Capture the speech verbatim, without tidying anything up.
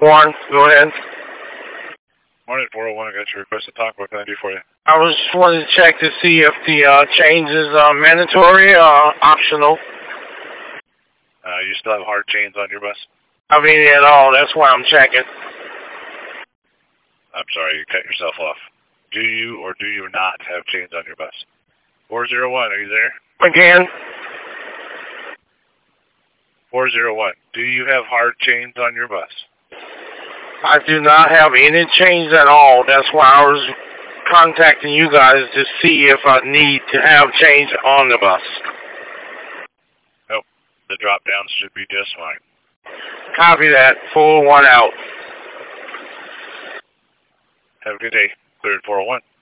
Warren, go ahead. Morning, four oh one. I got your request to talk. What can I do for you? I was just wanting to check to see if the uh, change is uh, mandatory or optional. Uh, you still have hard chains on your bus? I mean, at all. That's why I'm checking. I'm sorry, you cut yourself off. Do you or do you not have chains on your bus? four oh one, are you there? Again? four oh one, do you have hard chains on your bus? I do not have any change at all. That's why I was contacting you guys to see if I need to have change on the bus. Nope. The drop downs should be just fine. Copy that. four oh one out. Have a good day. Cleared four oh one.